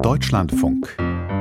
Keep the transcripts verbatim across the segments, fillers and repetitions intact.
Deutschlandfunk.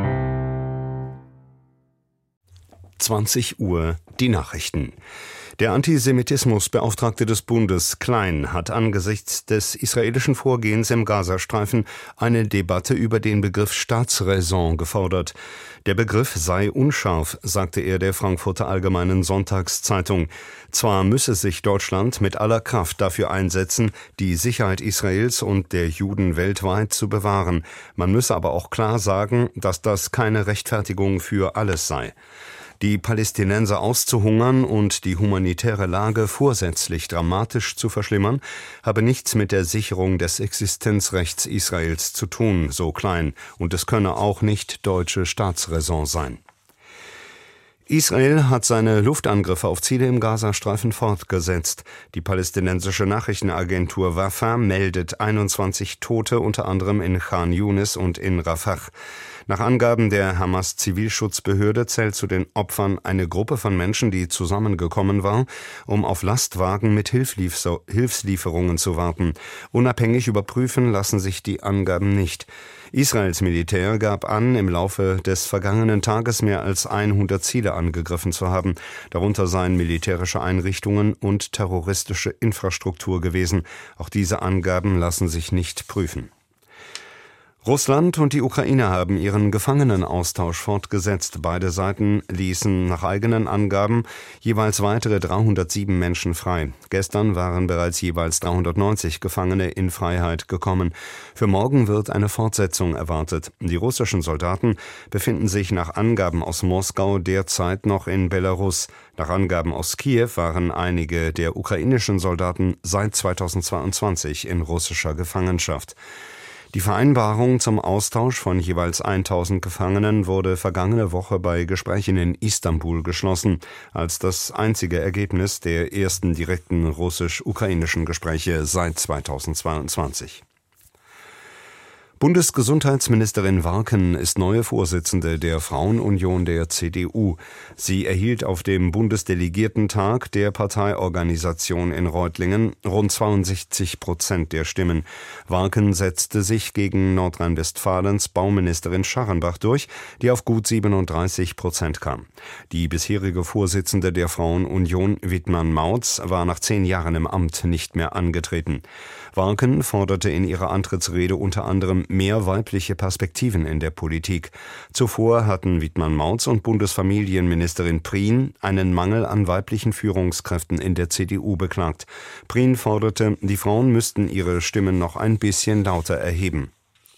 zwanzig Uhr, die Nachrichten. Der Antisemitismusbeauftragte des Bundes, Klein, hat angesichts des israelischen Vorgehens im Gazastreifen eine Debatte über den Begriff Staatsräson gefordert. Der Begriff sei unscharf, sagte er der Frankfurter Allgemeinen Sonntagszeitung. Zwar müsse sich Deutschland mit aller Kraft dafür einsetzen, die Sicherheit Israels und der Juden weltweit zu bewahren. Man müsse aber auch klar sagen, dass das keine Rechtfertigung für alles sei. Die Palästinenser auszuhungern und die humanitäre Lage vorsätzlich dramatisch zu verschlimmern, habe nichts mit der Sicherung des Existenzrechts Israels zu tun, so Klein, und es könne auch nicht deutsche Staatsräson sein. Israel hat seine Luftangriffe auf Ziele im Gazastreifen fortgesetzt. Die palästinensische Nachrichtenagentur Wafa meldet einundzwanzig Tote, unter anderem in Khan Yunis und in Rafah. Nach Angaben der Hamas-Zivilschutzbehörde zählt zu den Opfern eine Gruppe von Menschen, die zusammengekommen war, um auf Lastwagen mit Hilfslieferungen zu warten. Unabhängig überprüfen lassen sich die Angaben nicht. Israels Militär gab an, im Laufe des vergangenen Tages mehr als hundert Ziele angegriffen zu haben. Darunter seien militärische Einrichtungen und terroristische Infrastruktur gewesen. Auch diese Angaben lassen sich nicht prüfen. Russland und die Ukraine haben ihren Gefangenenaustausch fortgesetzt. Beide Seiten ließen nach eigenen Angaben jeweils weitere dreihundertsieben Menschen frei. Gestern waren bereits jeweils dreihundertneunzig Gefangene in Freiheit gekommen. Für morgen wird eine Fortsetzung erwartet. Die russischen Soldaten befinden sich nach Angaben aus Moskau derzeit noch in Belarus. Nach Angaben aus Kiew waren einige der ukrainischen Soldaten seit zweitausendzweiundzwanzig in russischer Gefangenschaft. Die Vereinbarung zum Austausch von jeweils tausend Gefangenen wurde vergangene Woche bei Gesprächen in Istanbul geschlossen, als das einzige Ergebnis der ersten direkten russisch-ukrainischen Gespräche seit zweitausendzweiundzwanzig. Bundesgesundheitsministerin Warken ist neue Vorsitzende der Frauenunion der C D U. Sie erhielt auf dem Bundesdelegiertentag der Parteiorganisation in Reutlingen rund zweiundsechzig Prozent der Stimmen. Warken setzte sich gegen Nordrhein-Westfalens Bauministerin Scharrenbach durch, die auf gut siebenunddreißig Prozent kam. Die bisherige Vorsitzende der Frauenunion, Wittmann-Mautz, war nach zehn Jahren im Amt nicht mehr angetreten. Warken forderte in ihrer Antrittsrede unter anderem mehr weibliche Perspektiven in der Politik. Zuvor hatten Wittmann-Mautz und Bundesfamilienministerin Prien einen Mangel an weiblichen Führungskräften in der C D U beklagt. Prien forderte, die Frauen müssten ihre Stimmen noch ein bisschen lauter erheben.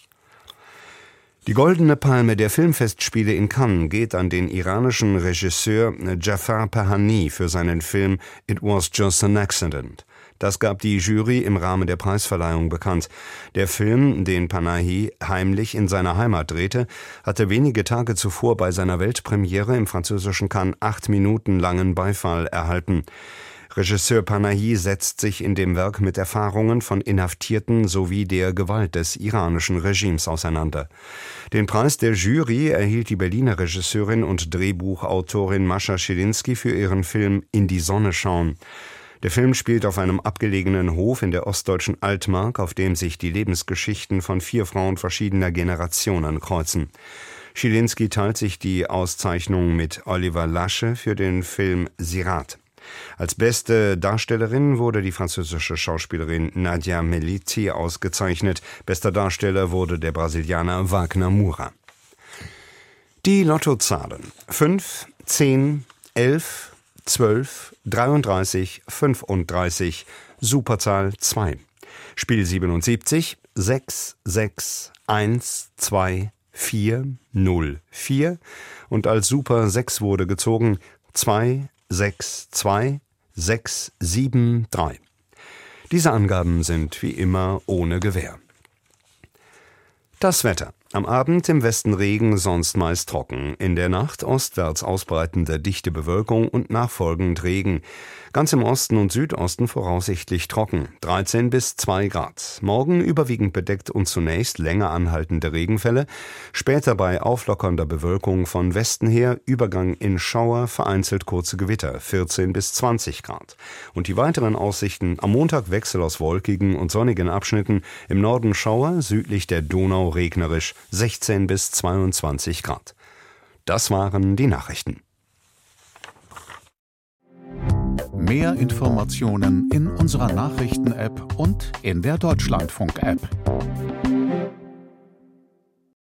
Die Goldene Palme der Filmfestspiele in Cannes geht an den iranischen Regisseur Jafar Pahani für seinen Film It Was Just an Accident. Das gab die Jury im Rahmen der Preisverleihung bekannt. Der Film, den Panahi heimlich in seiner Heimat drehte, hatte wenige Tage zuvor bei seiner Weltpremiere im französischen Cannes acht Minuten langen Beifall erhalten. Regisseur Panahi setzt sich in dem Werk mit Erfahrungen von Inhaftierten sowie der Gewalt des iranischen Regimes auseinander. Den Preis der Jury erhielt die Berliner Regisseurin und Drehbuchautorin Mascha Schilinski für ihren Film In die Sonne schauen. Der Film spielt auf einem abgelegenen Hof in der ostdeutschen Altmark, auf dem sich die Lebensgeschichten von vier Frauen verschiedener Generationen kreuzen. Schilinski teilt sich die Auszeichnung mit Oliver Lasche für den Film Sirat. Als beste Darstellerin wurde die französische Schauspielerin Nadia Meliti ausgezeichnet. Bester Darsteller wurde der Brasilianer Wagner Moura. Die Lottozahlen: fünf, zehn, elf, zwölf, dreiunddreißig, fünfunddreißig, Superzahl zwei. Spiel siebenundsiebzig, sechs, sechs, eins, zwei, vier, null, vier und als Super sechs wurde gezogen zwei, sechs, zwei, sechs, sieben, drei. Diese Angaben sind wie immer ohne Gewähr. Das Wetter. Am Abend im Westen Regen, sonst meist trocken. In der Nacht ostwärts ausbreitende dichte Bewölkung und nachfolgend Regen. Ganz im Osten und Südosten voraussichtlich trocken, dreizehn bis zwei Grad. Morgen überwiegend bedeckt und zunächst länger anhaltende Regenfälle. Später bei auflockernder Bewölkung von Westen her Übergang in Schauer, vereinzelt kurze Gewitter, vierzehn bis zwanzig Grad. Und die weiteren Aussichten: am Montag Wechsel aus wolkigen und sonnigen Abschnitten, im Norden Schauer, südlich der Donau regnerisch. sechzehn bis zweiundzwanzig Grad. Das waren die Nachrichten. Mehr Informationen in unserer Nachrichten-App und in der Deutschlandfunk-App.